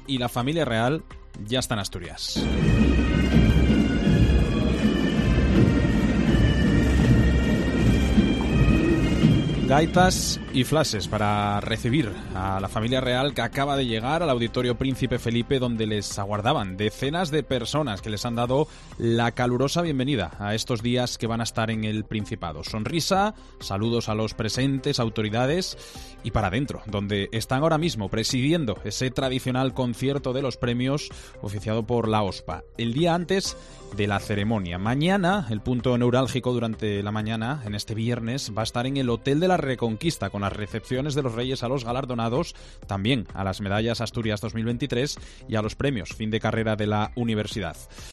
y la familia real ya está en Asturias. Gaitas y flashes para recibir a la familia real que acaba de llegar al Auditorio Príncipe Felipe, donde les aguardaban decenas de personas que les han dado la calurosa bienvenida a estos días que van a estar en el Principado. Sonrisa, saludos a los presentes, autoridades y para adentro, donde están ahora mismo presidiendo ese tradicional concierto de los premios oficiado por la OSPA. El día antes de la ceremonia. Mañana, el punto neurálgico durante la mañana, en este viernes, va a estar en el Hotel de la Reconquista, con las recepciones de los Reyes a los galardonados, también a las medallas Asturias 2023 y a los premios fin de carrera de la universidad.